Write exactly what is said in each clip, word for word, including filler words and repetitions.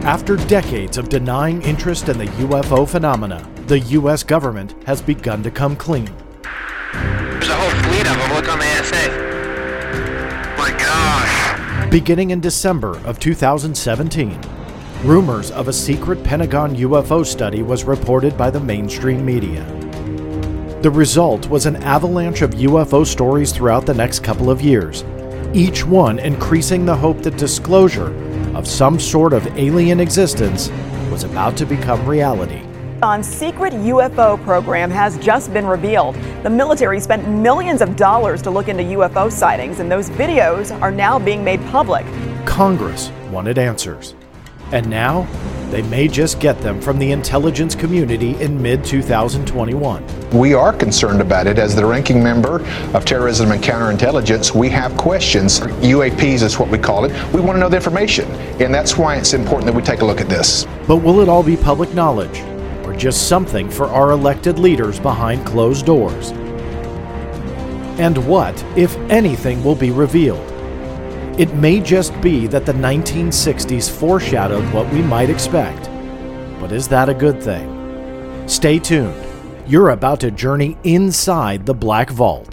After decades of denying interest in the U F O phenomena, the U S government has begun to come clean. There's a whole fleet of them. Look on the A S A. My gosh. Beginning in December of two thousand seventeen, rumors of a secret Pentagon U F O study was reported by the mainstream media. The result was an avalanche of U F O stories throughout the next couple of years, each one increasing the hope that disclosure of some sort of alien existence was about to become reality. A secret U F O program has just been revealed. The military spent millions of dollars to look into U F O sightings, and those videos are now being made public. Congress wanted answers, and now they may just get them from the intelligence community in mid twenty twenty-one. We are concerned about it. As the ranking member of Terrorism and Counterintelligence, we have questions. U A Ps is what we call it. We want to know the information, and that's why it's important that we take a look at this. But will it all be public knowledge, or just something for our elected leaders behind closed doors? And what, if anything, will be revealed? It may just be that the nineteen sixties foreshadowed what we might expect. But is that a good thing? Stay tuned. You're about to journey inside the Black Vault.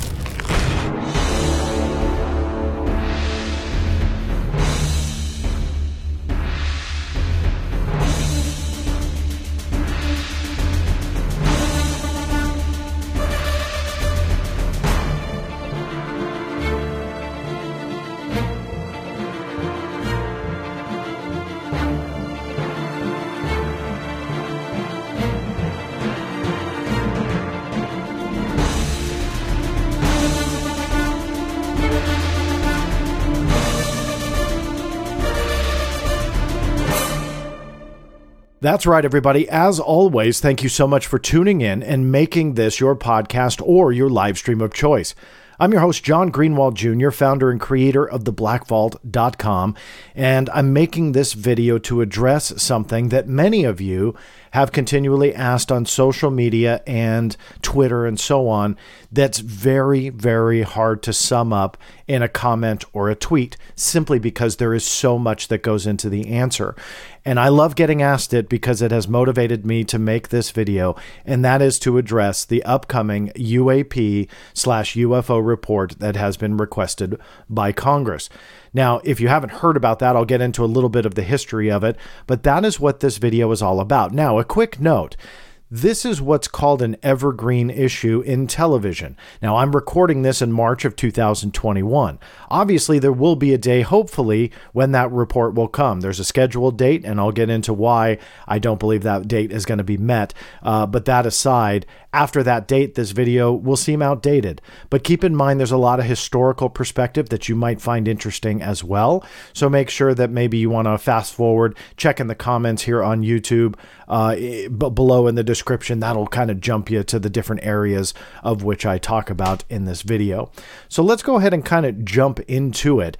That's right, everybody. As always, thank you so much for tuning in and making this your podcast or your live stream of choice. I'm your host, John Greenwald Junior, founder and creator of the black vault dot com, and I'm making this video to address something that many of you have continually asked on social media and Twitter and so on that's very, very hard to sum up in a comment or a tweet, simply because there is so much that goes into the answer. And I love getting asked it because it has motivated me to make this video, and that is to address the upcoming U A P slash U F O report that has been requested by Congress. Now, if you haven't heard about that, I'll get into a little bit of the history of it, but that is what this video is all about. Now, a quick note. This is what's called an evergreen issue in television. Now, I'm recording this in March of two thousand twenty-one. Obviously, there will be a day, hopefully, when that report will come. There's a scheduled date, and I'll get into why I don't believe that date is going to be met. Uh, but that aside, after that date, this video will seem outdated. But keep in mind, there's a lot of historical perspective that you might find interesting as well. So make sure that maybe you want to fast forward, check in the comments here on YouTube, uh, b- below in the description. That'll kind of jump you to the different areas of which I talk about in this video. So let's go ahead and kind of jump into it.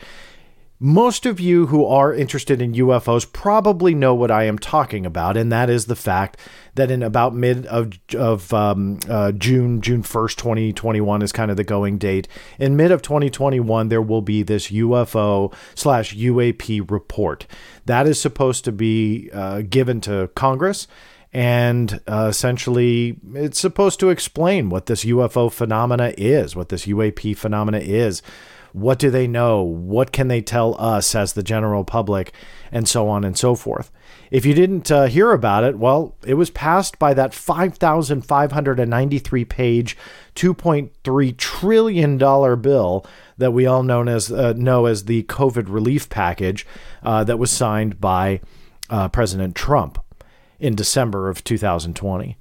Most of you who are interested in U F Os probably know what I am talking about, and that is the fact that in about mid of, of um, uh, June, June first, twenty twenty-one is kind of the going date. In mid of twenty twenty-one, there will be this U F O slash U A P report. That is supposed to be uh, given to Congress, and uh, essentially it's supposed to explain what this U F O phenomena is, what this U A P phenomena is. What do they know? What can they tell us as the general public? And so on and so forth. If you didn't uh, hear about it, well, it was passed by that five thousand five hundred ninety-three page, two point three trillion dollars bill that we all known as, uh, know as the COVID relief package uh, that was signed by uh, President Trump in December of two thousand twenty.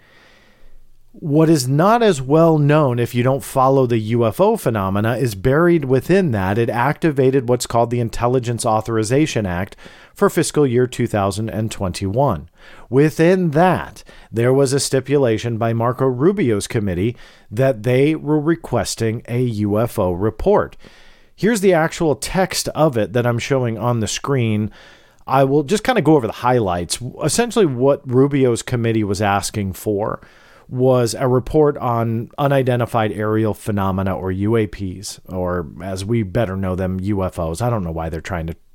What is not as well known if you don't follow the U F O phenomena is buried within that. It activated what's called the Intelligence Authorization Act for fiscal year two thousand twenty-one. Within that, there was a stipulation by Marco Rubio's committee that they were requesting a U F O report. Here's the actual text of it that I'm showing on the screen. I will just kind of go over the highlights. Essentially, what Rubio's committee was asking for was a report on unidentified aerial phenomena, or U A Ps, or as we better know them, U F Os. I don't know why they're trying to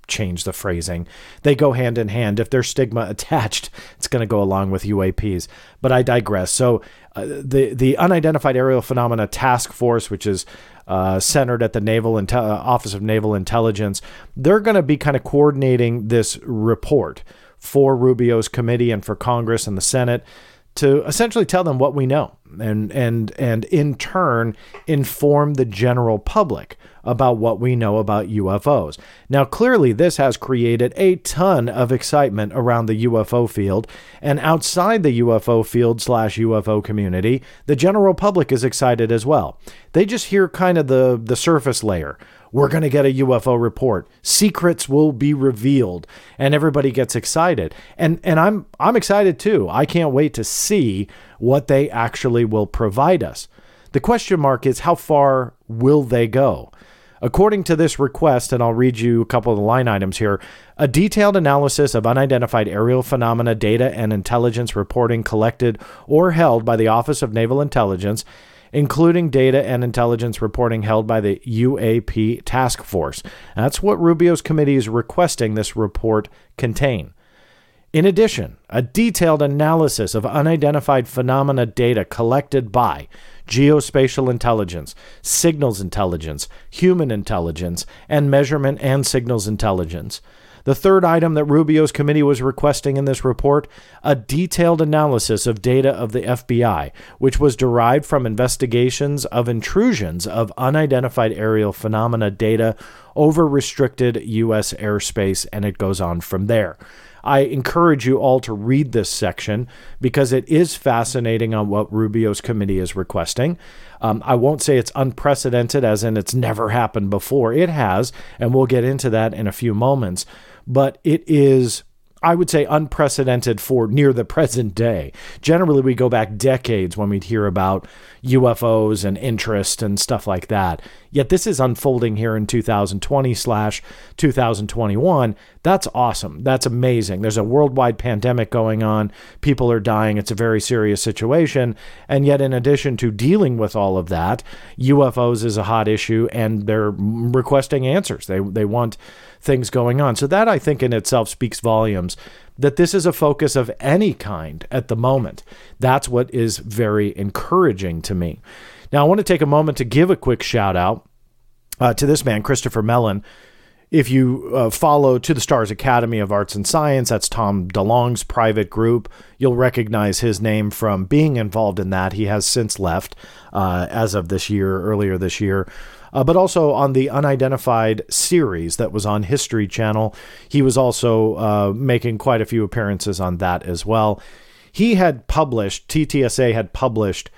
change the phrasing. They go hand in hand. If there's stigma attached, it's going to go along with U A Ps. But I digress. So uh, the, the Unidentified Aerial Phenomena Task Force, which is uh, centered at the Naval Inte- Office of Naval Intelligence, they're going to be kind of coordinating this report for Rubio's committee and for Congress and the Senate to essentially tell them what we know and and and in turn inform the general public about what we know about U F Os. Now, clearly, this has created a ton of excitement around the U F O field, and outside the U F O field slash U F O community, the general public is excited as well. They just hear kind of the, the surface layer. We're going to get a U F O report. Secrets will be revealed, and everybody gets excited. And and I'm I'm excited too. I can't wait to see what they actually will provide us. The question mark is, how far will they go? According to this request, and I'll read you a couple of the line items here, a detailed analysis of unidentified aerial phenomena data and intelligence reporting collected or held by the Office of Naval Intelligence, including data and intelligence reporting held by the U A P Task Force. That's what Rubio's committee is requesting this report contain. In addition, a detailed analysis of unidentified phenomena data collected by geospatial intelligence, signals intelligence, human intelligence, and measurement and signals intelligence. The third item that Rubio's committee was requesting in this report, a detailed analysis of data of the F B I, which was derived from investigations of intrusions of unidentified aerial phenomena data over restricted U S airspace, and it goes on from there. I encourage you all to read this section because it is fascinating on what Rubio's committee is requesting. Um, I won't say it's unprecedented as in it's never happened before. It has, and we'll get into that in a few moments. But it is, I would say, unprecedented for near the present day. Generally, we go back decades when we'd hear about U F Os and interest and stuff like that. Yet this is unfolding here in two thousand twenty slash two thousand twenty-one. That's awesome. That's amazing. There's a worldwide pandemic going on. People are dying. It's a very serious situation. And yet, in addition to dealing with all of that, U F Os is a hot issue, and they're requesting answers. They they want things going on. So that, I think, in itself speaks volumes that this is a focus of any kind at the moment. That's what is very encouraging to me. Now, I want to take a moment to give a quick shout out uh, to this man, Christopher Mellon. If you uh, follow To the Stars Academy of Arts and Science, that's Tom DeLonge's private group. You'll recognize his name from being involved in that. He has since left uh, as of this year, earlier this year. Uh, but also on the Unidentified series that was on History Channel. He was also uh, making quite a few appearances on that as well. He had published, T T S A had published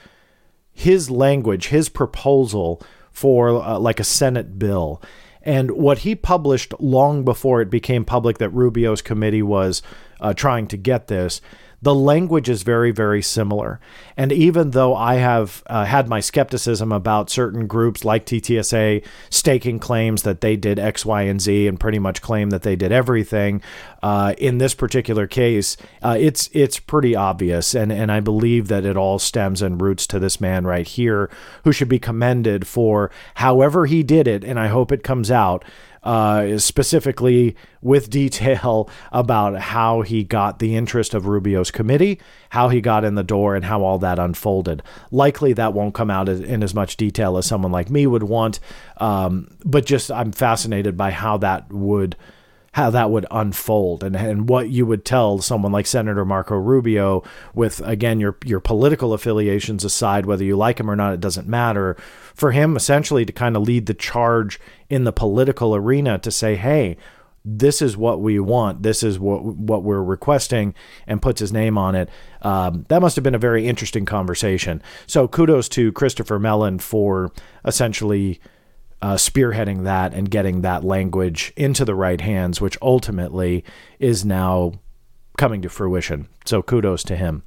his language, his proposal for uh, like a Senate bill. And what he published long before it became public that Rubio's committee was uh, trying to get this, the language is very, very similar. And even though I have uh, had my skepticism about certain groups like T T S A staking claims that they did X, Y, and Z and pretty much claim that they did everything, uh, in this particular case, uh, it's it's pretty obvious. And, and I believe that it all stems and roots to this man right here, who should be commended for however he did it. And I hope it comes out Uh, specifically with detail about how he got the interest of Rubio's committee, how he got in the door, and how all that unfolded. Likely that won't come out in as much detail as someone like me would want, um, but just I'm fascinated by how that would how that would unfold and, and what you would tell someone like Senator Marco Rubio with, again, your your political affiliations aside, whether you like him or not, it doesn't matter. For him, essentially, to kind of lead the charge in the political arena to say, hey, this is what we want. This is what what we're requesting, and puts his name on it. Um, that must have been a very interesting conversation. So kudos to Christopher Mellon for essentially Uh, spearheading that and getting that language into the right hands, which ultimately is now coming to fruition. So kudos to him.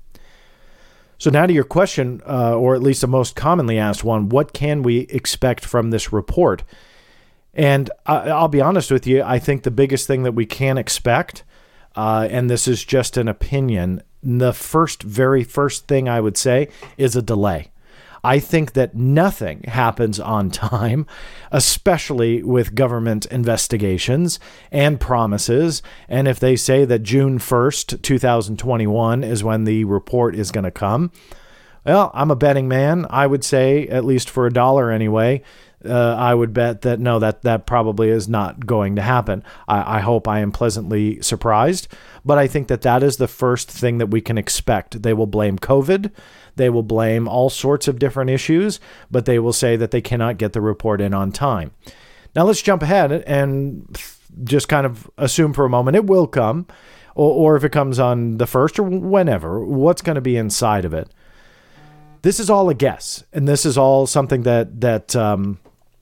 So now to your question, uh, or at least the most commonly asked one, what can we expect from this report? And I, I'll be honest with you, I think the biggest thing that we can expect, uh, and this is just an opinion, the first, very first thing I would say is a delay. I think that nothing happens on time, especially with government investigations and promises. And if they say that June first, two thousand twenty-one is when the report is going to come, well, I'm a betting man. I would say, at least for a dollar anyway, uh, I would bet that no, that, that probably is not going to happen. I, I hope I am pleasantly surprised, but I think that that is the first thing that we can expect. They will blame COVID. They will blame all sorts of different issues, but they will say that they cannot get the report in on time. Now let's jump ahead and just kind of assume for a moment it will come, or, or if it comes on the first or whenever, what's going to be inside of it. This is all a guess, and this is all something that that um,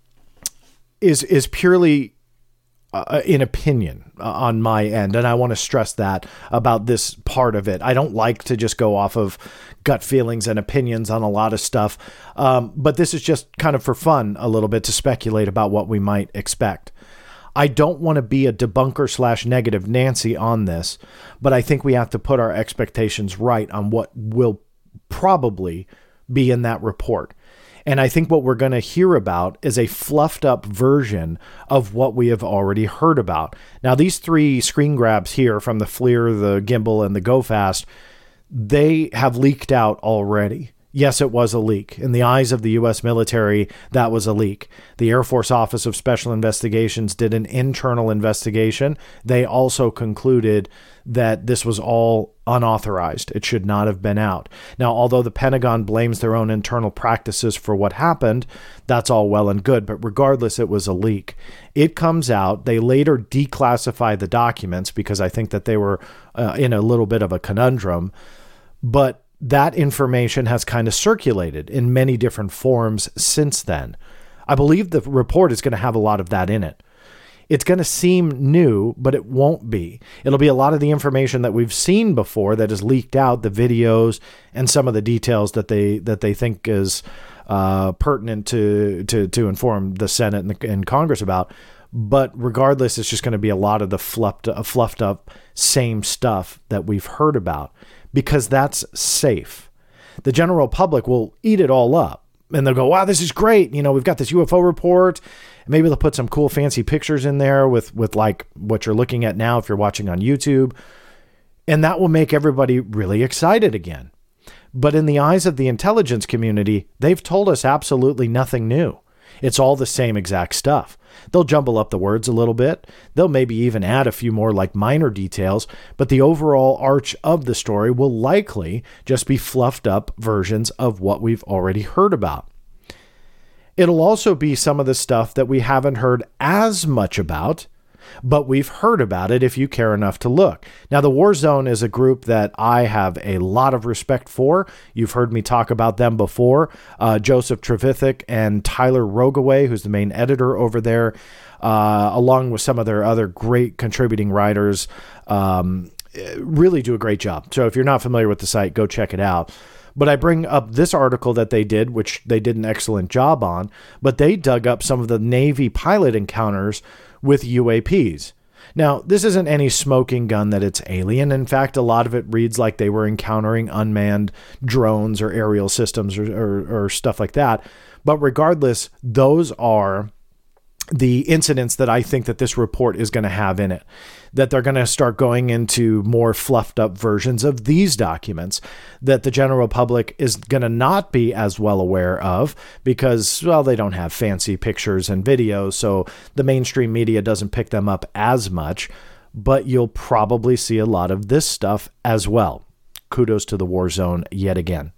is is purely uh, an opinion uh, on my end, and I want to stress that about this part of it. I don't like to just go off of gut feelings and opinions on a lot of stuff, um, but this is just kind of for fun a little bit to speculate about what we might expect. I don't want to be a debunker slash negative Nancy on this, but I think we have to put our expectations right on what will probably be in that report. And I think what we're going to hear about is a fluffed up version of what we have already heard about. Now, these three screen grabs here from the FLIR, the gimbal, and the GoFast, they have leaked out already. Yes, it was a leak. In the eyes of the U S military, that was a leak. The Air Force Office of Special Investigations did an internal investigation. They also concluded that this was all unauthorized. It should not have been out. Now, although the Pentagon blames their own internal practices for what happened, that's all well and good. But regardless, it was a leak. It comes out. They later declassify the documents because I think that they were uh, in a little bit of a conundrum. But that information has kind of circulated in many different forms since then. I believe the report is going to have a lot of that in it. It's going to seem new, but it won't be. It'll be a lot of the information that we've seen before that is leaked out, the videos and some of the details that they that they think is uh, pertinent to, to to inform the Senate and, the, and Congress about. But regardless, it's just going to be a lot of the fluffed, uh, fluffed up same stuff that we've heard about, because that's safe. The general public will eat it all up and they'll go, wow, this is great. You know, we've got this U F O report. Maybe they'll put some cool fancy pictures in there with, with like what you're looking at now if you're watching on YouTube. And that will make everybody really excited again. But in the eyes of the intelligence community, they've told us absolutely nothing new. It's all the same exact stuff. They'll jumble up the words a little bit. They'll maybe even add a few more like minor details, but the overall arch of the story will likely just be fluffed up versions of what we've already heard about. It'll also be some of the stuff that we haven't heard as much about, but we've heard about it if you care enough to look. Now, the War Zone is a group that I have a lot of respect for. You've heard me talk about them before. Uh, Joseph Trevithick and Tyler Rogaway, who's the main editor over there, uh, along with some of their other great contributing writers, um, really do a great job. So if you're not familiar with the site, go check it out. But I bring up this article that they did, which they did an excellent job on, but they dug up some of the Navy pilot encounters with U A Ps. Now, this isn't any smoking gun that it's alien. In fact, a lot of it reads like they were encountering unmanned drones or aerial systems or, or, or stuff like that. But regardless, those are the incidents that I think that this report is going to have in it, that they're going to start going into more fluffed up versions of these documents that the general public is going to not be as well aware of because, well, they don't have fancy pictures and videos, so the mainstream media doesn't pick them up as much, but you'll probably see a lot of this stuff as well. Kudos to the War Zone yet again.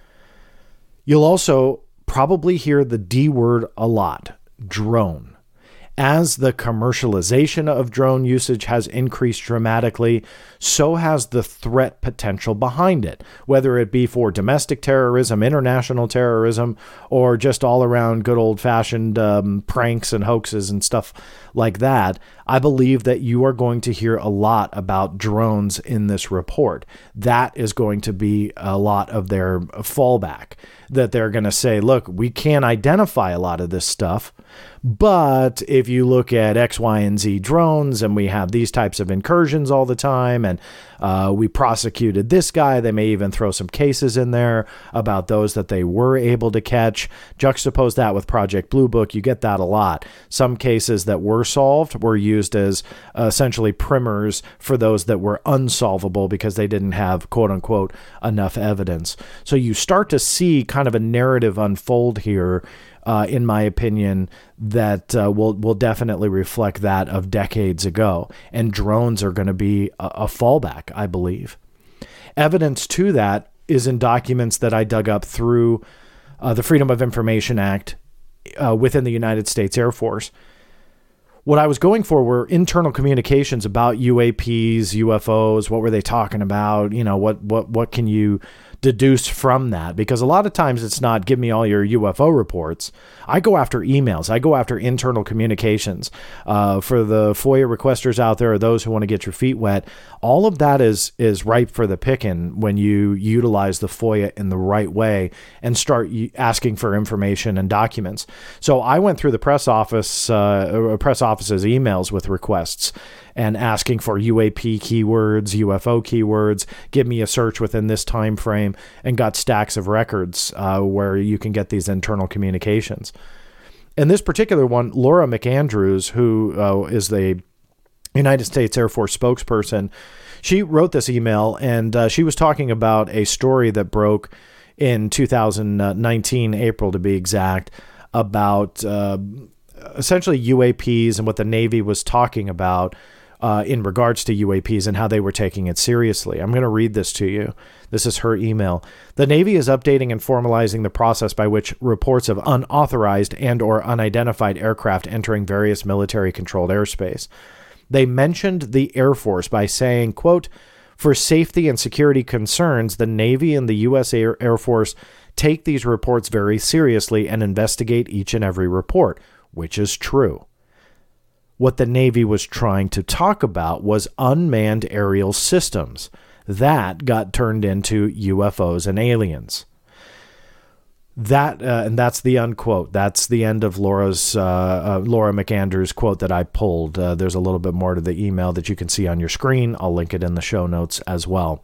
You'll also probably hear the D word a lot, drone. As the commercialization of drone usage has increased dramatically, so has the threat potential behind it, whether it be for domestic terrorism, international terrorism, or just all around good old-fashioned um, pranks and hoaxes and stuff like that. I believe that you are going to hear a lot about drones in this report. That is going to be a lot of their fallback, that they're going to say, look, we can't identify a lot of this stuff, but if if you look at X, Y, and Z drones, and we have these types of incursions all the time, and uh, we prosecuted this guy, they may even throw some cases in there about those that they were able to catch. Juxtapose that with Project Blue Book, you get that a lot. Some cases that were solved were used as uh, essentially primers for those that were unsolvable because they didn't have, quote unquote, enough evidence. So you start to see kind of a narrative unfold here, uh, in my opinion, that uh, will will definitely reflect that of decades ago. And drones are going to be a, a fallback, I believe. Evidence to that is in documents that I dug up through uh, the Freedom of Information Act uh, within the United States Air Force. What I was going for were internal communications about U A Ps, U F Os. What were they talking about? You know, what what what can you deduce from that? Because a lot of times it's not give me all your U F O reports. I go after emails. I go after internal communications. Uh, for the FOIA requesters out there or those who want to get your feet wet, all of that is is ripe for the picking when you utilize the FOIA in the right way and start asking for information and documents. So I went through the press office, uh, press office's emails with requests and asking for U A P keywords, U F O keywords, give me a search within this time frame, and got stacks of records uh, where you can get these internal communications. In this particular one, Laura McAndrews, who uh, is the United States Air Force spokesperson, she wrote this email, and uh, she was talking about a story that broke in two thousand nineteen, April to be exact, about uh, essentially U A Ps and what the Navy was talking about Uh, in regards to U A Ps and how they were taking it seriously. I'm going to read this to you. This is her email. The Navy is updating and formalizing the process by which reports of unauthorized and or unidentified aircraft entering various military-controlled airspace. They mentioned the Air Force by saying, quote, for safety and security concerns, the Navy and the U S Air, Air Force take these reports very seriously and investigate each and every report, which is true. What the Navy was trying to talk about was unmanned aerial systems. That got turned into U F Os and aliens. That uh, and that's the unquote. That's the end of Laura's uh, uh, Laura McAndrews quote that I pulled. Uh, there's a little bit more to the email that you can see on your screen. I'll link it in the show notes as well.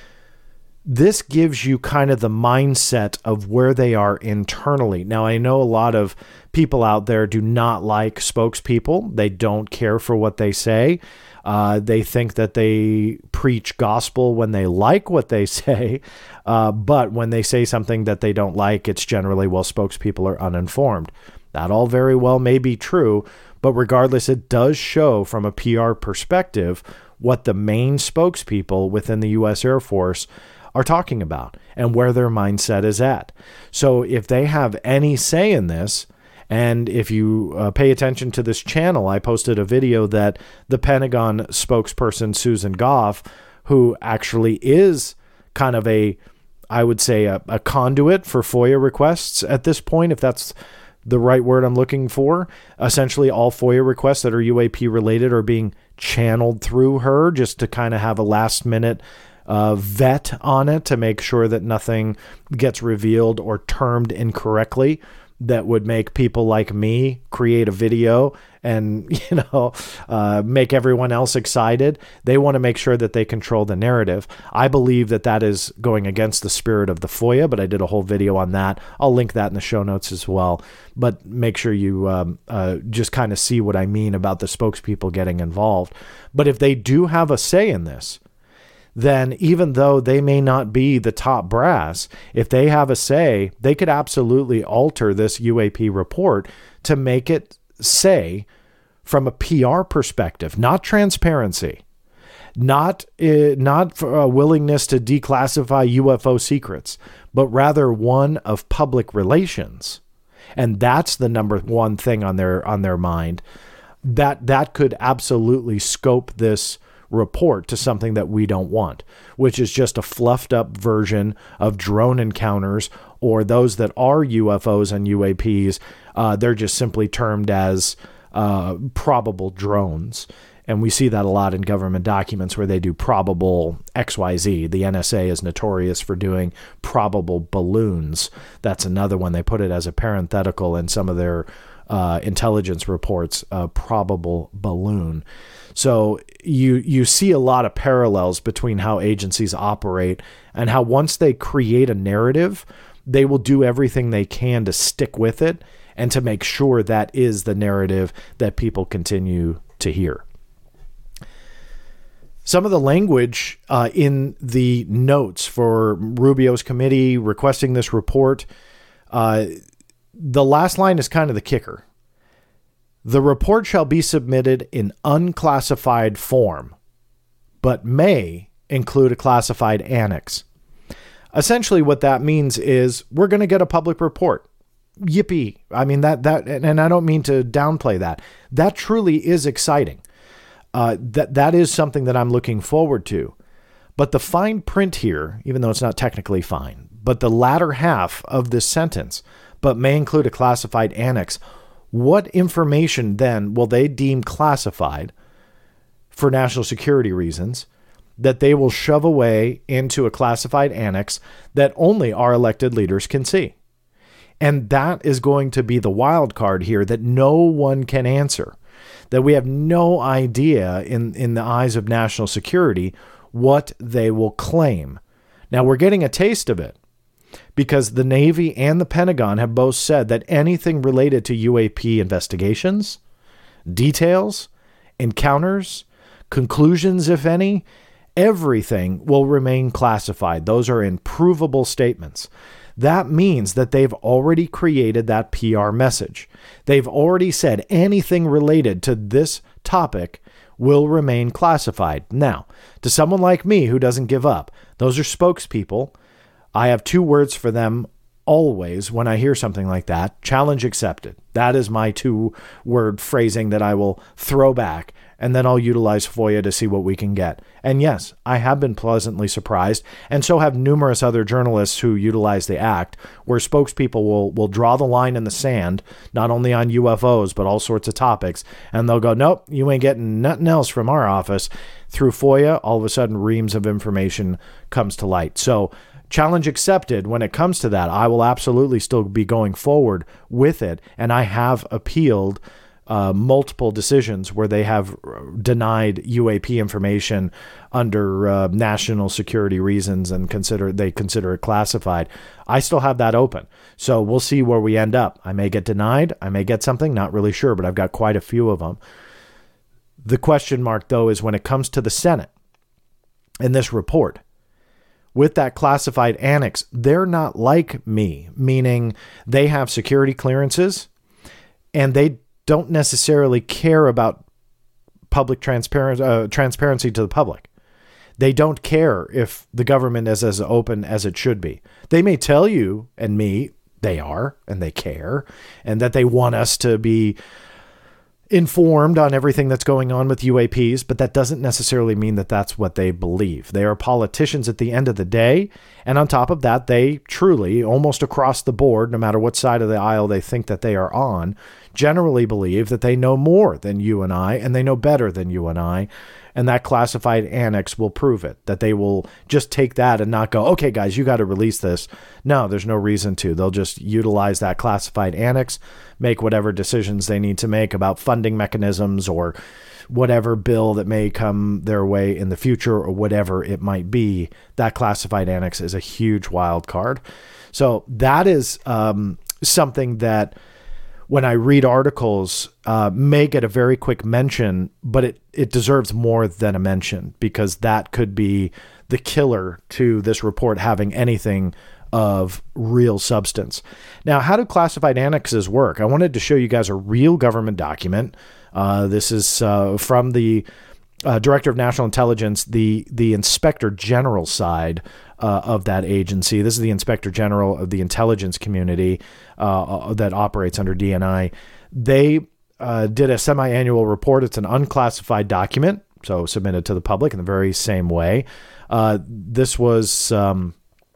This gives you kind of the mindset of where they are internally. Now, I know a lot of people out there do not like spokespeople. They don't care for what they say. Uh, they think that they preach gospel when they like what they say. Uh, but when they say something that they don't like, it's generally, well, spokespeople are uninformed. That all very well may be true. But regardless, it does show from a P R perspective what the main spokespeople within the U S Air Force are talking about and where their mindset is at. So if they have any say in this, and if you uh, pay attention to this channel, I posted a video that the Pentagon spokesperson, Susan Goff, who actually is kind of a, I would say, a, a conduit for FOIA requests at this point, if that's the right word I'm looking for. Essentially, all FOIA requests that are U A P related are being channeled through her just to kind of have a last minute Uh, vet on it to make sure that nothing gets revealed or termed incorrectly that would make people like me create a video and, you know, uh, make everyone else excited. They want to make sure that they control the narrative. I believe that that is going against the spirit of the FOIA, but I did a whole video on that. I'll link that in the show notes as well. But make sure you um, uh, just kind of see what I mean about the spokespeople getting involved. But if they do have a say in this, then even though they may not be the top brass, if they have a say, they could absolutely alter this U A P report to make it say, from a P R perspective, not transparency, not uh, not for a willingness to declassify U F O secrets, but rather one of public relations. And that's the number one thing on their on their mind. That that could absolutely scope this report to something that we don't want, which is just a fluffed up version of drone encounters, or those that are U F Os and U A Ps. Uh, they're just simply termed as uh, probable drones. And we see that a lot in government documents where they do probable X Y Z. The N S A is notorious for doing probable balloons. That's another one. They put it as a parenthetical in some of their uh, intelligence reports a probable balloon. So you you see a lot of parallels between how agencies operate and how once they create a narrative, they will do everything they can to stick with it and to make sure that is the narrative that people continue to hear. Some of the language uh, in the notes for Rubio's committee requesting this report, uh, the last line is kind of the kicker. The report shall be submitted in unclassified form, but may include a classified annex. Essentially what that means is we're going to get a public report. Yippee. I mean, that, that, and I don't mean to downplay that. That truly is exciting. Uh, that, that is something that I'm looking forward to. But the fine print here, even though it's not technically fine, but the latter half of this sentence, but may include a classified annex. What information then will they deem classified for national security reasons that they will shove away into a classified annex that only our elected leaders can see? And that is going to be the wild card here that no one can answer, that we have no idea in, in the eyes of national security what they will claim. Now we're getting a taste of it, because the Navy and the Pentagon have both said that anything related to U A P investigations, details, encounters, conclusions, if any, everything will remain classified. Those are improvable statements. That means that they've already created that P R message. They've already said anything related to this topic will remain classified. Now, to someone like me who doesn't give up, those are spokespeople. I have two words for them always when I hear something like that. Challenge accepted. That is my two-word phrasing that I will throw back, and then I'll utilize FOIA to see what we can get. And yes, I have been pleasantly surprised, and so have numerous other journalists who utilize the act, where spokespeople will, will draw the line in the sand, not only on U F Os, but all sorts of topics, and they'll go, nope, you ain't getting nothing else from our office. Through FOIA, all of a sudden, reams of information comes to light. So, challenge accepted. When it comes to that, I will absolutely still be going forward with it. And I have appealed uh, multiple decisions where they have denied U A P information under uh, national security reasons and consider they consider it classified. I still have that open. So we'll see where we end up. I may get denied. I may get something. Not really sure, but I've got quite a few of them. The question mark, though, is when it comes to the Senate in this report. With that classified annex, they're not like me, meaning they have security clearances and they don't necessarily care about public transparent, uh, transparency to the public. They don't care if the government is as open as it should be. They may tell you and me they are, and they care, and that they want us to be informed on everything that's going on with U A Ps, but that doesn't necessarily mean that that's what they believe. They are politicians at the end of the day, and on top of that, they truly, almost across the board, no matter what side of the aisle they think that they are on, generally believe that they know more than you and I, and they know better than you and I, and that classified annex will prove it, that they will just take that and not go, okay, guys, you got to release this. No, there's no reason to. They'll just utilize that classified annex, make whatever decisions they need to make about funding mechanisms or whatever bill that may come their way in the future or whatever it might be. That classified annex is a huge wild card. So that is um, something that when I read articles, uh, may get a very quick mention, but it, it deserves more than a mention, because that could be the killer to this report having anything of real substance. Now, how do classified annexes work? I wanted to show you guys a real government document. Uh, this is uh, from the uh, Director of National Intelligence, the, the Inspector General side Uh, of that agency. This is the Inspector General of the intelligence community uh, that operates under D N I. They uh, did a semi-annual report. It's an unclassified document, so submitted to the public in the very same way. Uh, this was um,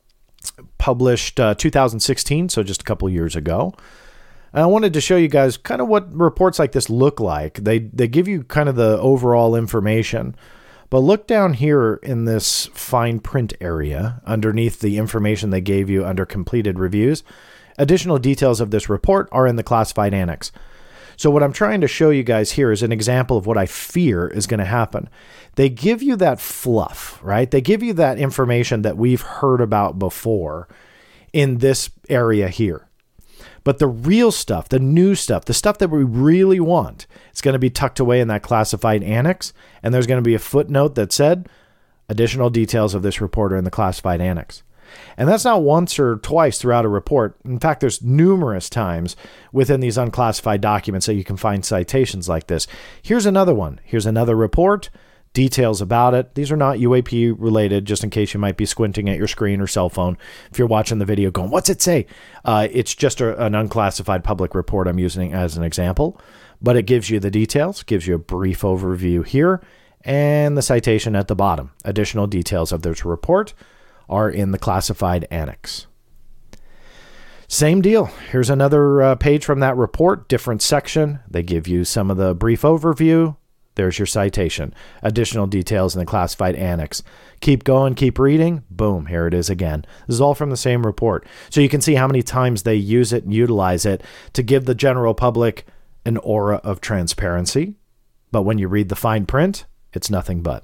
published uh, two thousand sixteen, so just a couple years ago. And I wanted to show you guys kind of what reports like this look like. They they give you kind of the overall information. But look down here in this fine print area underneath the information they gave you under completed reviews. Additional details of this report are in the classified annex. So what I'm trying to show you guys here is an example of what I fear is going to happen. They give you that fluff, right? They give you that information that we've heard about before in this area here. But the real stuff, the new stuff, the stuff that we really want, it's going to be tucked away in that classified annex. And there's going to be a footnote that said, additional details of this report are in the classified annex. And that's not once or twice throughout a report. In fact, there's numerous times within these unclassified documents that you can find citations like this. Here's another one. Here's another report. Details about it. These are not U A P related, just in case you might be squinting at your screen or cell phone. If you're watching the video going, what's it say? Uh, it's just a, an unclassified public report I'm using as an example, but it gives you the details, gives you a brief overview here, and the citation at the bottom. Additional details of this report are in the classified annex. Same deal. Here's another uh, page from that report, different section. They give you some of the brief overview. There's your citation. Additional details in the classified annex. Keep going, keep reading. Boom, here it is again. This is all from the same report. So you can see how many times they use it and utilize it to give the general public an aura of transparency. But when you read the fine print, it's nothing but.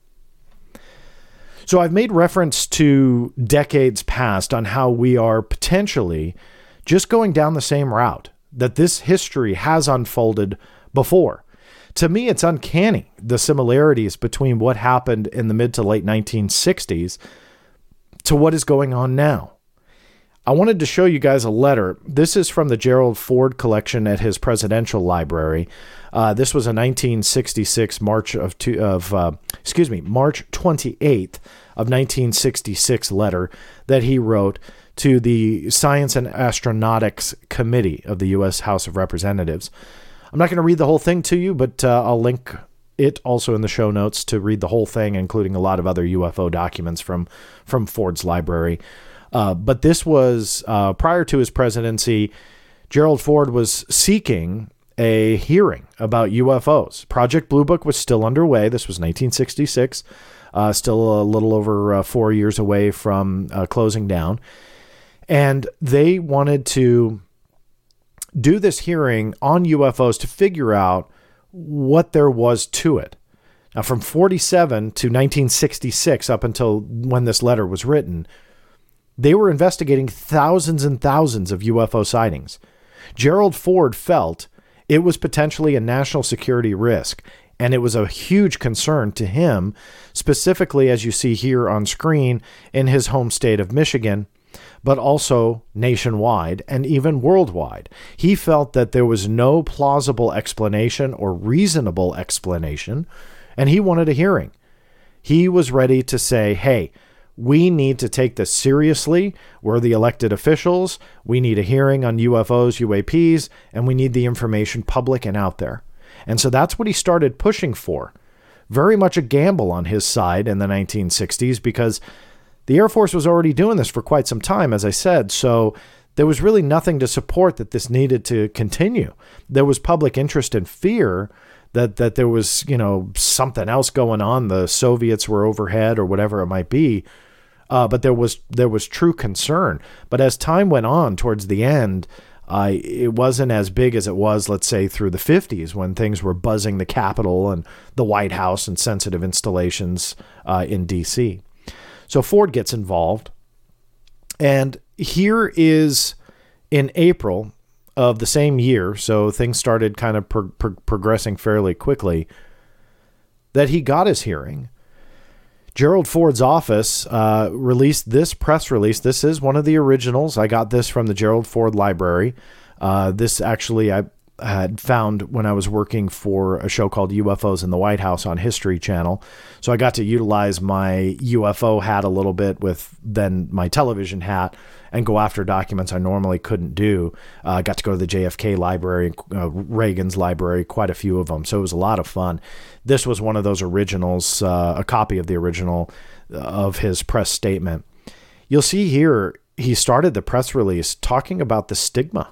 So I've made reference to decades past on how we are potentially just going down the same route, that this history has unfolded before. To me, it's uncanny, the similarities between what happened in the mid to late nineteen sixties to what is going on now. I wanted to show you guys a letter. This is from the Gerald Ford collection at his presidential library. Uh, this was a nineteen sixty-six March of two, of uh, excuse me March twenty-eighth of nineteen sixty-six letter that he wrote to the Science and Astronautics Committee of the U S House of Representatives. I'm not going to read the whole thing to you, but uh, I'll link it also in the show notes to read the whole thing, including a lot of other U F O documents from from Ford's library. Uh, but this was uh, prior to his presidency. Gerald Ford was seeking a hearing about U F Os. Project Blue Book was still underway. This was nineteen sixty-six, uh, still a little over uh, four years away from uh, closing down. And they wanted to do this hearing on U F Os to figure out what there was to it. Now, from forty-seven to nineteen sixty-six, up until when this letter was written, they were investigating thousands and thousands of U F O sightings. Gerald Ford felt it was potentially a national security risk, and it was a huge concern to him, specifically, as you see here on screen, in his home state of Michigan, but also nationwide and even worldwide. He felt that there was no plausible explanation or reasonable explanation, and he wanted a hearing. He was ready to say, hey, we need to take this seriously. We're the elected officials. We need a hearing on U F Os, U A Ps, and we need the information public and out there. And so that's what he started pushing for. Very much a gamble on his side in the nineteen sixties, because the Air Force was already doing this for quite some time, as I said. So there was really nothing to support that this needed to continue. There was public interest and fear that that there was, you know, something else going on. The Soviets were overhead or whatever it might be. Uh, but there was there was true concern. But as time went on towards the end, uh, it wasn't as big as it was, let's say, through the fifties, when things were buzzing the Capitol and the White House and sensitive installations uh, in D C. So Ford gets involved. And here is in April of the same year, so things started kind of pro- pro- progressing fairly quickly, that he got his hearing. Gerald Ford's office uh, released this press release. This is one of the originals. I got this from the Gerald Ford Library. Uh, this actually I had found when I was working for a show called U F Os in the White House on History Channel. So I got to utilize my U F O hat a little bit with then my television hat and go after documents I normally couldn't do. I uh, got to go to the J F K library, uh, Reagan's library, quite a few of them. So it was a lot of fun. This was one of those originals, uh, a copy of the original of his press statement. You'll see here, he started the press release talking about the stigma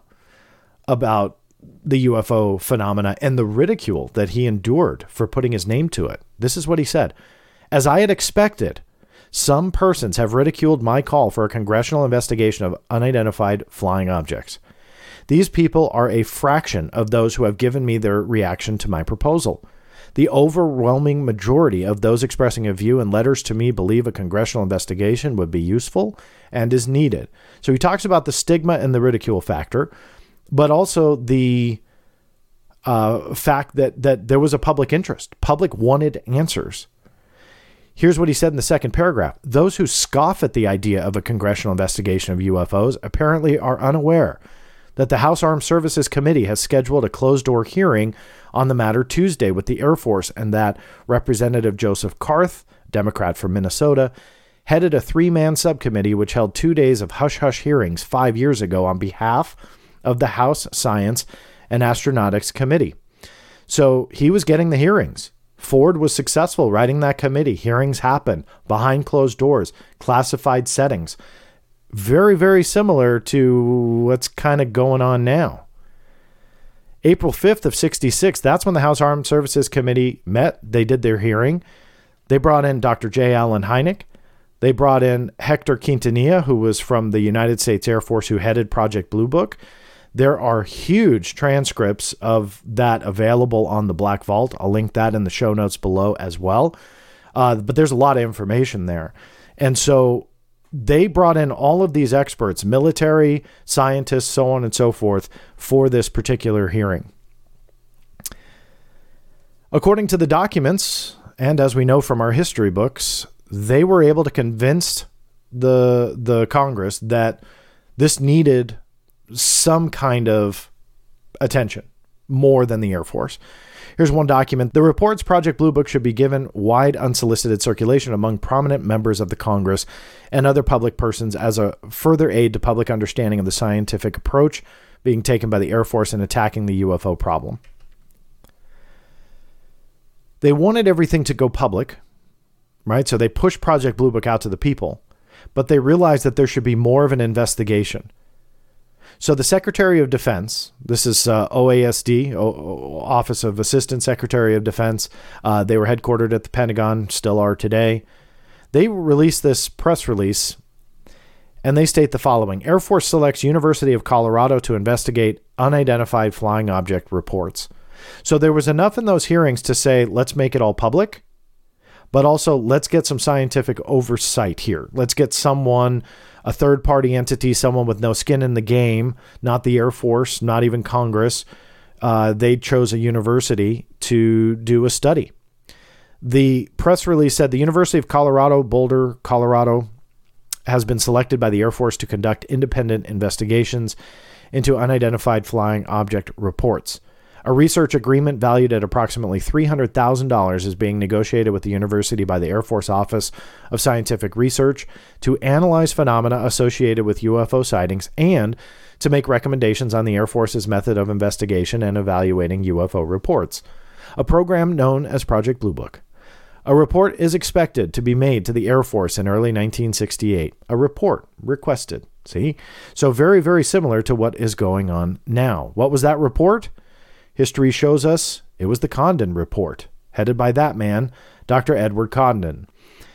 about the U F O phenomena and the ridicule that he endured for putting his name to it. This is what he said. As I had expected, some persons have ridiculed my call for a congressional investigation of unidentified flying objects. These people are a fraction of those who have given me their reaction to my proposal. The overwhelming majority of those expressing a view in letters to me believe a congressional investigation would be useful and is needed. So he talks about the stigma and the ridicule factor, but also the uh, fact that, that there was a public interest. Public wanted answers. Here's what he said in the second paragraph. Those who scoff at the idea of a congressional investigation of U F Os apparently are unaware that the House Armed Services Committee has scheduled a closed-door hearing on the matter Tuesday with the Air Force, and that Representative Joseph Karth, Democrat from Minnesota, headed a three-man subcommittee which held two days of hush-hush hearings five years ago on behalf of the House Science and Astronautics Committee. So he was getting the hearings. Ford was successful writing that committee. Hearings happen behind closed doors, classified settings. Very, very similar to what's kind of going on now. April fifth of sixty-six, that's when the House Armed Services Committee met. They did their hearing. They brought in Doctor J. Allen Hynek. They brought in Hector Quintanilla, who was from the United States Air Force, who headed Project Blue Book. There are huge transcripts of that available on the Black Vault. I'll link that in the show notes below as well. Uh, but there's a lot of information there. And so they brought in all of these experts, military, scientists, so on and so forth, for this particular hearing. According to the documents, and as we know from our history books, they were able to convince the, the Congress that this needed some kind of attention more than the Air Force. Here's one document. The reports Project Blue Book should be given wide unsolicited circulation among prominent members of the Congress and other public persons as a further aid to public understanding of the scientific approach being taken by the Air Force in attacking the U F O problem. They wanted everything to go public, right? So they pushed Project Blue Book out to the people, but they realized that there should be more of an investigation. So the Secretary of Defense, this is uh, O A S D, o- Office of Assistant Secretary of Defense. Uh, they were headquartered at the Pentagon, still are today. They released this press release, and they state the following. Air Force selects University of Colorado to investigate unidentified flying object reports. So there was enough in those hearings to say, let's make it all public, but also let's get some scientific oversight here. Let's get someone, a third-party entity, someone with no skin in the game, not the Air Force, not even Congress. Uh, they chose a university to do a study. The press release said the University of Colorado, Boulder, Colorado, has been selected by the Air Force to conduct independent investigations into unidentified flying object reports. A research agreement valued at approximately three hundred thousand dollars is being negotiated with the university by the Air Force Office of Scientific Research to analyze phenomena associated with U F O sightings and to make recommendations on the Air Force's method of investigation and evaluating U F O reports, a program known as Project Blue Book. A report is expected to be made to the Air Force in early nineteen sixty-eight. A report requested. See? So very, very similar to what is going on now. What was that report? History shows us it was the Condon Report, headed by that man, Doctor Edward Condon.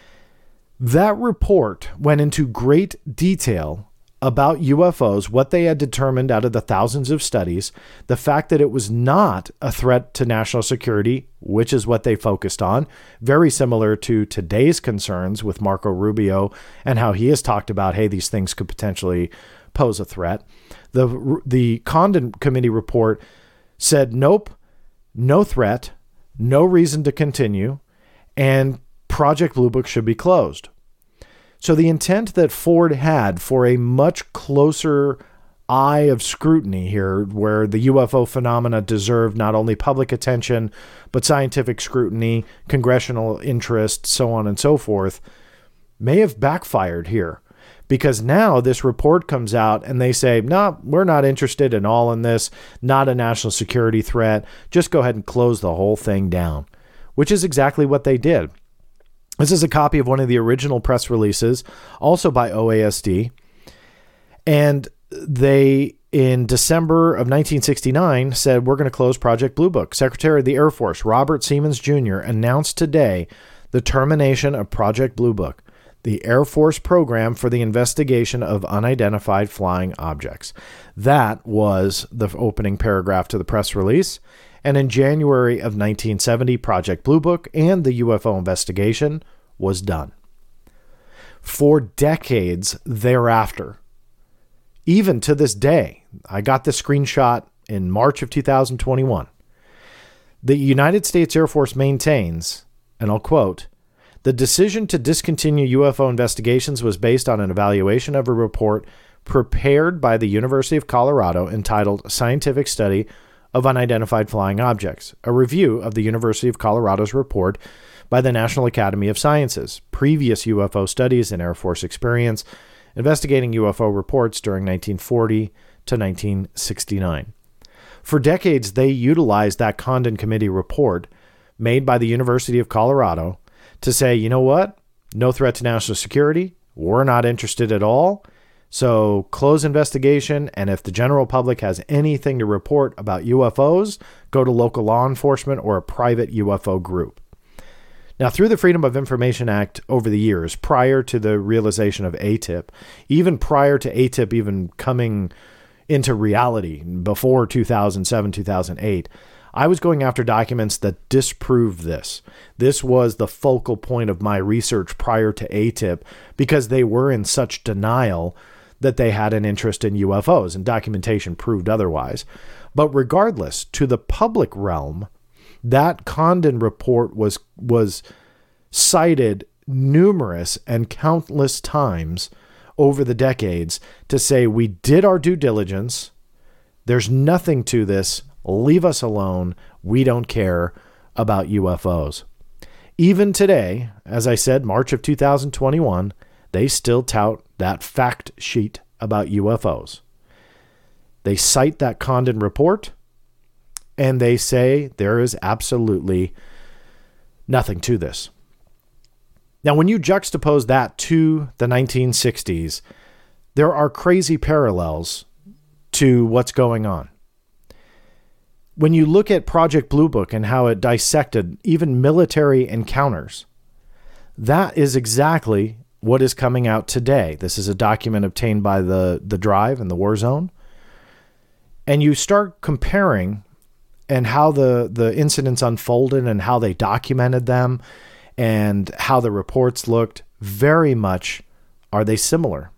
That report went into great detail about U F Os, what they had determined out of the thousands of studies, the fact that it was not a threat to national security, which is what they focused on, very similar to today's concerns with Marco Rubio and how he has talked about, hey, these things could potentially pose a threat. The, the Condon Committee report said, nope, no threat, no reason to continue, and Project Blue Book should be closed. So the intent that Ford had for a much closer eye of scrutiny here, where the U F O phenomena deserved not only public attention, but scientific scrutiny, congressional interest, so on and so forth, may have backfired here. Because now this report comes out and they say, no, nah, we're not interested at all in this, not a national security threat. Just go ahead and close the whole thing down, which is exactly what they did. This is a copy of one of the original press releases, also by O A S D. And they, in December of nineteen sixty-nine, said, we're going to close Project Blue Book. Secretary of the Air Force, Robert Siemens Junior, announced today the termination of Project Blue Book. the Air Force Program for the Investigation of Unidentified Flying Objects. That was the opening paragraph to the press release. And in January of nineteen seventy, Project Blue Book and the U F O investigation was done. For decades thereafter, even to this day, I got this screenshot in March of two thousand twenty-one. The United States Air Force maintains, and I'll quote, "The decision to discontinue U F O investigations was based on an evaluation of a report prepared by the University of Colorado entitled Scientific Study of Unidentified Flying Objects, a review of the University of Colorado's report by the National Academy of Sciences, previous U F O studies and Air Force experience, investigating U F O reports during nineteen forty to nineteen sixty-nine. For decades, they utilized that Condon Committee report made by the University of Colorado to say, you know what? No threat to national security. We're not interested at all. So close investigation. And if the general public has anything to report about U F Os, go to local law enforcement or a private U F O group. Now, through the Freedom of Information Act over the years, prior to the realization of A T I P, even prior to A T I P even coming into reality before two thousand seven, two thousand eight, I was going after documents that disproved this. This was the focal point of my research prior to A T I P because they were in such denial that they had an interest in U F Os, and documentation proved otherwise. But regardless, to the public realm, that Condon report was was cited numerous and countless times over the decades to say we did our due diligence. There's nothing to this. Leave us alone. We don't care about U F Os. Even today, as I said, March of two thousand twenty-one, they still tout that fact sheet about U F Os. They cite that Condon report, and they say there is absolutely nothing to this. Now, when you juxtapose that to the nineteen sixties, there are crazy parallels to what's going on. When you look at Project Blue Book and how it dissected even military encounters, that is exactly what is coming out today. This is a document obtained by the, the Drive and the War Zone. And you start comparing and how the, the incidents unfolded and how they documented them and how the reports looked. Very much are they similar.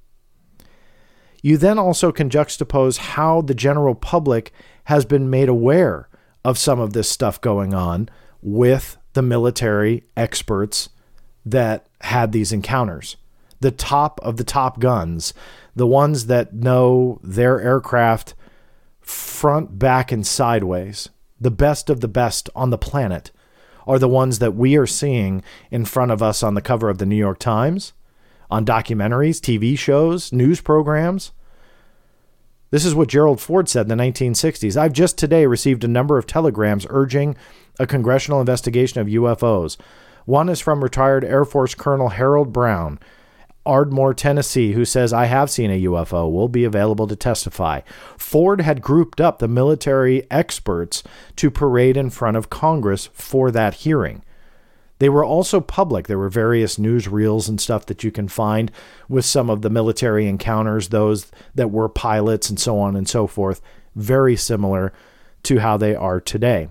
You then also can juxtapose how the general public has been made aware of some of this stuff going on with the military experts that had these encounters. The top of the top guns, the ones that know their aircraft front, back, and sideways, the best of the best on the planet, are the ones that we are seeing in front of us on the cover of the New York Times, on documentaries, T V shows, news programs. This is what Gerald Ford said in the nineteen sixties. I've just today received a number of telegrams urging a congressional investigation of U F Os. One is from retired Air Force Colonel Harold Brown, Ardmore, Tennessee, who says, I have seen a U F O, will be available to testify. Ford had grouped up the military experts to parade in front of Congress for that hearing. They were also public. There were various newsreels and stuff that you can find with some of the military encounters, those that were pilots and so on and so forth, very similar to how they are today.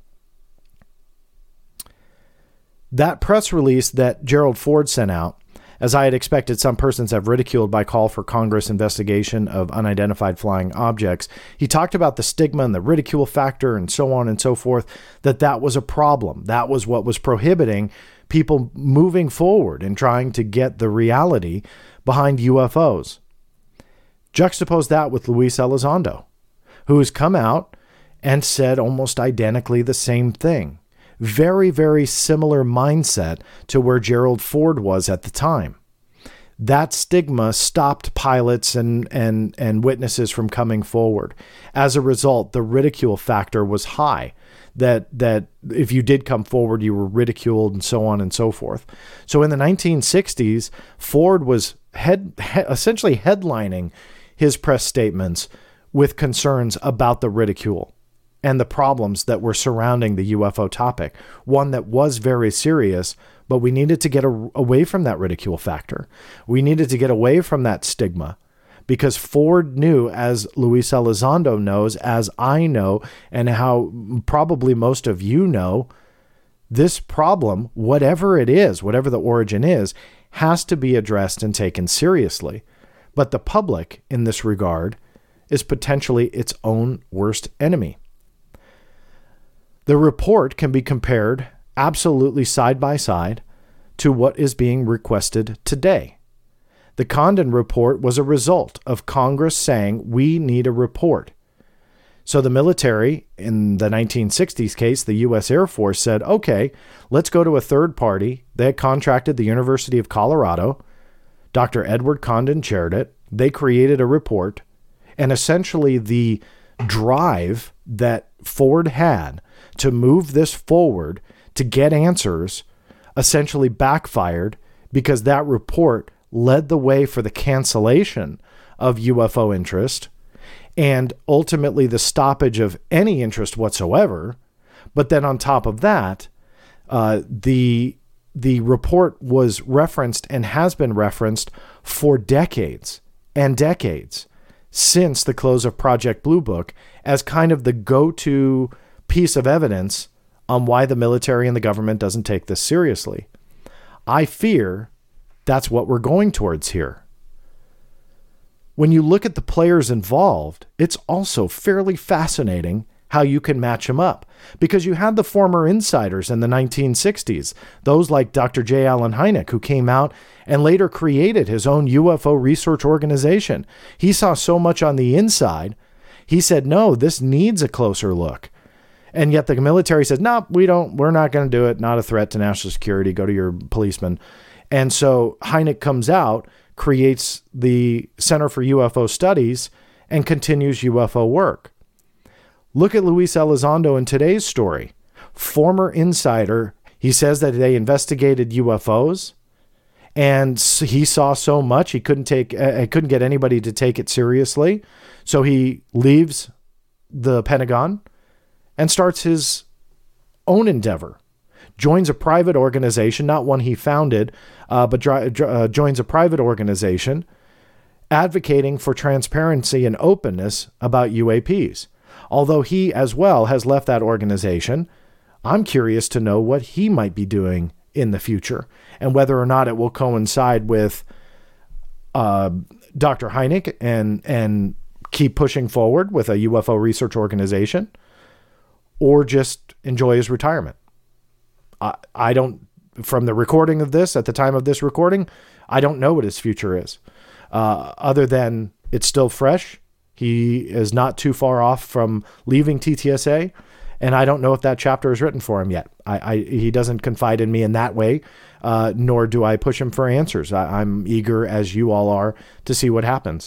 That press release that Gerald Ford sent out, as I had expected some persons have ridiculed by call for Congress investigation of unidentified flying objects, he talked about the stigma and the ridicule factor and so on and so forth, that that was a problem. That was what was prohibiting people moving forward and trying to get the reality behind U F Os. Juxtapose that with Luis Elizondo, who has come out and said almost identically the same thing. Very, very similar mindset to where Gerald Ford was at the time. That stigma stopped pilots and, and, and witnesses from coming forward. As a result, the ridicule factor was high, that, that if you did come forward, you were ridiculed and so on and so forth. So in the nineteen sixties, Ford was head, he, essentially headlining his press statements with concerns about the ridicule. and the problems that were surrounding the U F O topic. One that was very serious, but we needed to get a, away from that ridicule factor. We needed to get away from that stigma, because Ford knew, as Luis Elizondo knows, as I know, and how probably most of you know, this problem, whatever it is, whatever the origin is, has to be addressed and taken seriously. But the public, in this regard, is potentially its own worst enemy. The report can be compared absolutely side by side to what is being requested today. The Condon report was a result of Congress saying we need a report. So the military, in the nineteen sixties case, the U S Air Force said, okay, let's go to a third party. They had contracted the University of Colorado. Doctor Edward Condon chaired it. They created a report. And essentially the drive that Ford had to move this forward, to get answers, essentially backfired, because that report led the way for the cancellation of U F O interest and ultimately the stoppage of any interest whatsoever. But then on top of that, uh, the the report was referenced and has been referenced for decades and decades since the close of Project Blue Book as kind of the go-to piece of evidence on why the military and the government doesn't take this seriously. I fear that's what we're going towards here. When you look at the players involved, it's also fairly fascinating how you can match them up, because you had the former insiders in the nineteen sixties, those like Doctor J. Allen Hynek, who came out and later created his own U F O research organization. He saw so much on the inside, he said, no, this needs a closer look. And yet the military says, no, we don't, we're not going to do it. Not a threat to national security. Go to your policeman. And so Hynek comes out, creates the Center for U F O Studies, and continues U F O work. Look at Luis Elizondo in today's story. Former insider, he says that they investigated U F Os, and he saw so much he couldn't take, uh, couldn't get anybody to take it seriously. So he leaves the Pentagon and starts his own endeavor. Joins a private organization, not one he founded, uh, but dri- uh, joins a private organization advocating for transparency and openness about U A Ps. Although he as well has left that organization, I'm curious to know what he might be doing in the future and whether or not it will coincide with uh, Doctor Hynek and, and keep pushing forward with a U F O research organization, or just enjoy his retirement. I, I don't, from the recording of this, at the time of this recording, I don't know what his future is, uh, other than it's still fresh. He is not too far off from leaving T T S A, and I don't know if that chapter is written for him yet. I, I he doesn't confide in me in that way, uh, nor do I push him for answers. I, I'm eager, as you all are, to see what happens.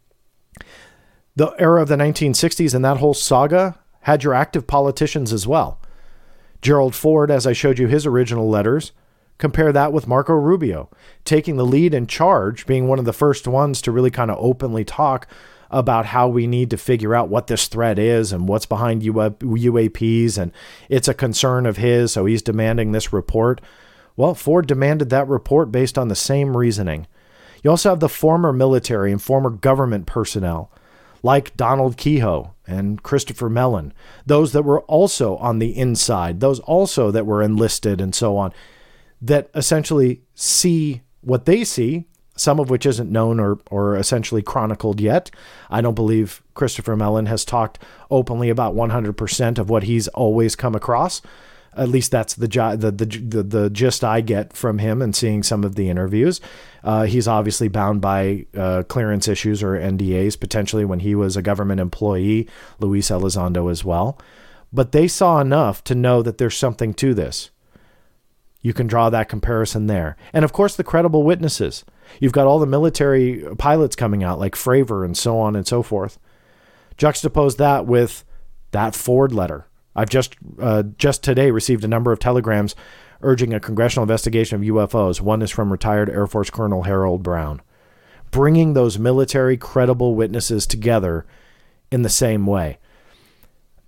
The era of the nineteen sixties and that whole saga had your active politicians as well. Gerald Ford, as I showed you his original letters, compare that with Marco Rubio, taking the lead in charge, being one of the first ones to really kind of openly talk about how we need to figure out what this threat is and what's behind U A Ps, and it's a concern of his, so he's demanding this report. Well, Ford demanded that report based on the same reasoning. You also have the former military and former government personnel, like Donald Kehoe and Christopher Mellon, those that were also on the inside, those also that were enlisted and so on, that essentially see what they see, some of which isn't known or, or essentially chronicled yet. I don't believe Christopher Mellon has talked openly about one hundred percent of what he's always come across. At least that's the, the, the, the, the gist I get from him and seeing some of the interviews. Uh, he's obviously bound by uh, clearance issues or N D As, potentially when he was a government employee, Luis Elizondo as well. But they saw enough to know that there's something to this. You can draw that comparison there. And of course, the credible witnesses. You've got all the military pilots coming out like Fravor and so on and so forth. Juxtapose that with that Ford letter. I've just uh, just today received a number of telegrams urging a congressional investigation of U F Os. One is from retired Air Force Colonel Harold Brown. Bringing those military credible witnesses together in the same way.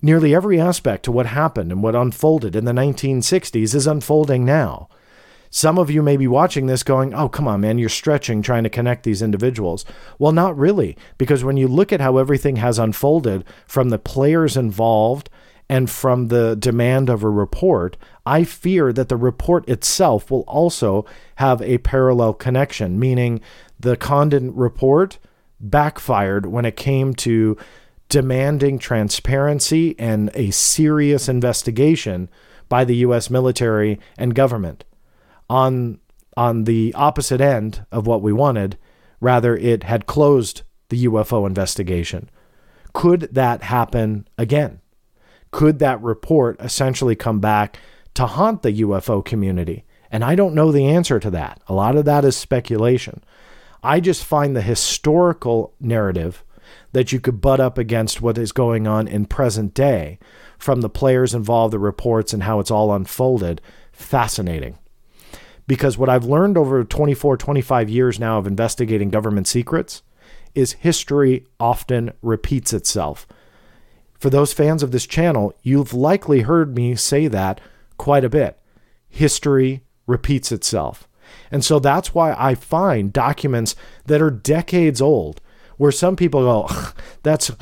Nearly every aspect to what happened and what unfolded in the nineteen sixties is unfolding now. Some of you may be watching this going, oh, come on, man, you're stretching trying to connect these individuals. Well, not really, because when you look at how everything has unfolded from the players involved and from the demand of a report, I fear that the report itself will also have a parallel connection, meaning the Condon report backfired when it came to demanding transparency and a serious investigation by the U S military and government. On, on the opposite end of what we wanted, rather, it had closed the U F O investigation. Could that happen again? Could that report essentially come back to haunt the U F O community? And I don't know the answer to that. A lot of that is speculation. I just find the historical narrative that you could butt up against what is going on in present day from the players involved, the reports, and how it's all unfolded fascinating. Because what I've learned over twenty-four, twenty-five years now of investigating government secrets is history often repeats itself. For those fans of this channel, you've likely heard me say that quite a bit. History repeats itself. And so that's why I find documents that are decades old, where some people go, that's,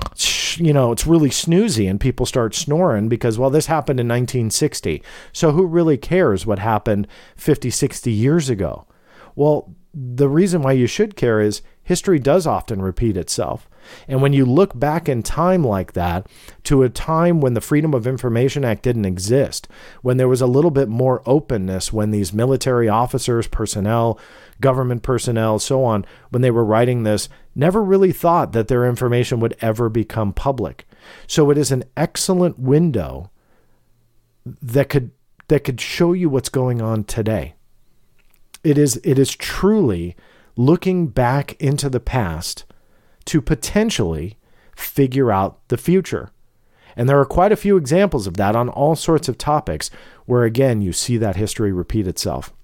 you know, it's really snoozy, and people start snoring because, well, this happened in nineteen sixty. So who really cares what happened fifty, sixty years ago? Well, the reason why you should care is history does often repeat itself. And when you look back in time like that, to a time when the Freedom of Information Act didn't exist, when there was a little bit more openness, when these military officers, personnel, government personnel, so on, when they were writing this, never really thought that their information would ever become public. So it is an excellent window that could that could show you what's going on today. It is it is truly looking back into the past to potentially figure out the future. And there are quite a few examples of that on all sorts of topics where, again, you see that history repeat itself.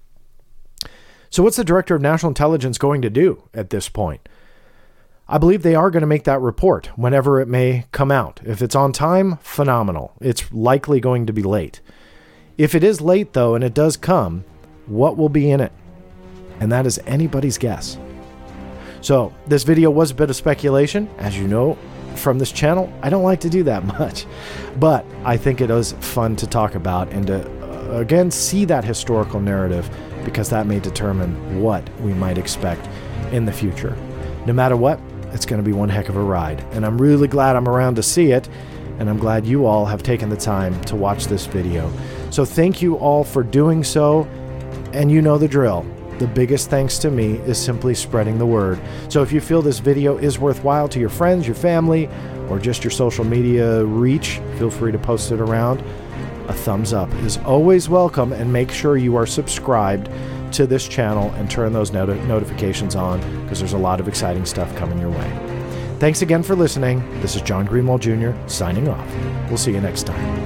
So what's the Director of National Intelligence going to do at this point? I believe they are going to make that report whenever it may come out. If it's on time, phenomenal. It's likely going to be late. If it is late, though, and it does come, what will be in it? And that is anybody's guess. So this video was a bit of speculation. As you know from this channel, I don't like to do that much. But I think it is fun to talk about and to, uh, again, see that historical narrative, because that may determine what we might expect in the future. No matter what, it's going to be one heck of a ride. And I'm really glad I'm around to see it. And I'm glad you all have taken the time to watch this video. So thank you all for doing so. And you know the drill. The biggest thanks to me is simply spreading the word. So if you feel this video is worthwhile to your friends, your family, or just your social media reach, feel free to post it around. A thumbs up is always welcome, and make sure you are subscribed to this channel and turn those not- notifications on, because there's a lot of exciting stuff coming your way. Thanks again for listening. This is John Greenwald Junior signing off. We'll see you next time.